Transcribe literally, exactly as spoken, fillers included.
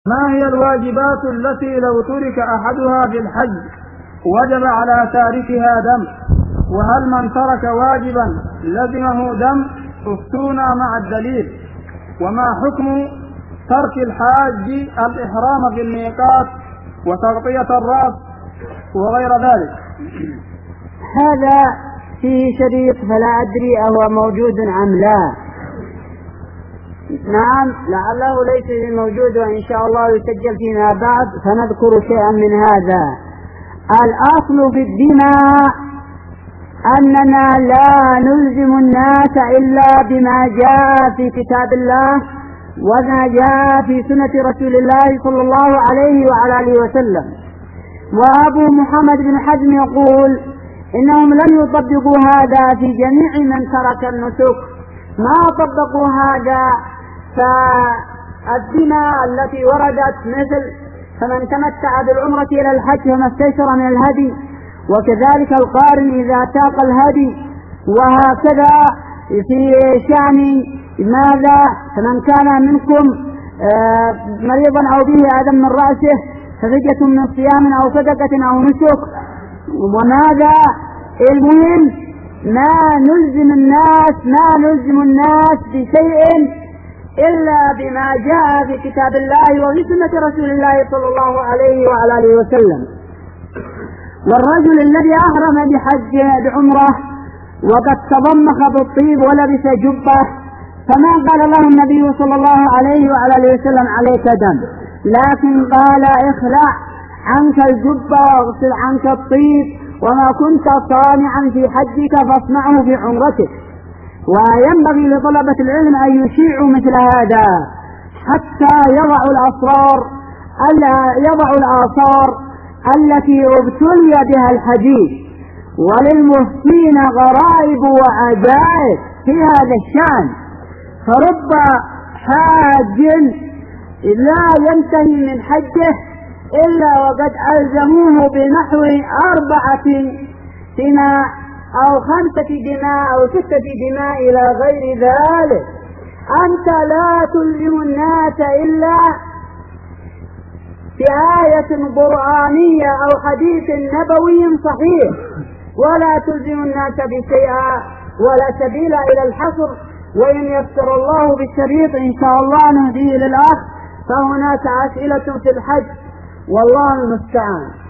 ما هي الواجبات التي لو ترك أحدها في الحج وجب على تاركها دم؟ وهل من ترك واجبا لزمه دم؟ افتونا مع الدليل. وما حكم ترك الحاج الإحرام في الميقات وتغطية الرأس وغير ذلك؟ هذا فيه شريط فلا أدري أهو موجود أم لا. نعم لعله ليس موجود، وإن شاء الله يسجل فيما بعد فنذكر شيئا من هذا. الأصل في الدماء أننا لا نلزم الناس إلا بما جاء في كتاب الله وما جاء في سنة رسول الله صلى الله عليه وعلى آله وسلم. وأبو محمد بن حزم يقول إنهم لم يطبقوا هذا في جميع من ترك النسك، ما طبقوا هذا. فالدماء التي وردت مثل فمن تمتع بالعمرة إلى الحج فما استيسر من الهدي، وكذلك القارن إذا ساق الهدي، وهكذا في شأن ماذا فمن كان منكم مريضا أو به أذى من رأسه ففدية من صيام أو صدقة أو نسك. وماذا المهم ما نلزم الناس ما نلزم الناس بشيء إلا بما جاء في كتاب الله وفي سنة رسول الله صلى الله عليه وعلى آله وسلم. والرجل الذي أحرم بحج بعمره وقد تضمخ بالطيب ولبس جبة فما قال له النبي صلى الله عليه وعلى آله وسلم عليك دم، لكن قال اخلع عنك الجبة واغسل عنك الطيب، وما كنت صانعا في حجك فاصنعه في عمرتك. وينبغي لطلبة العلم أن يشيعوا مثل هذا حتى يضعوا الأسرار يضعوا الآثار التي ابتلي بها الحديث. وللمفتين غرائب وعجائب في هذا الشأن، فرب حاج لا ينتهي من حجه إلا وقد ألزموه بنحو أربعة دماء أو خمسة دماء أو ستة دماء إلى غير ذلك. أنت لا تلزم الناس إلا بآية قرآنية أو حديث نبوي صحيح، ولا تلزم الناس بشيئا ولا سبيل إلى الحصر. وإن يسر الله بالشريط إن شاء الله نهديه للأخ، فهناك أسئلة في الحج والله المستعان.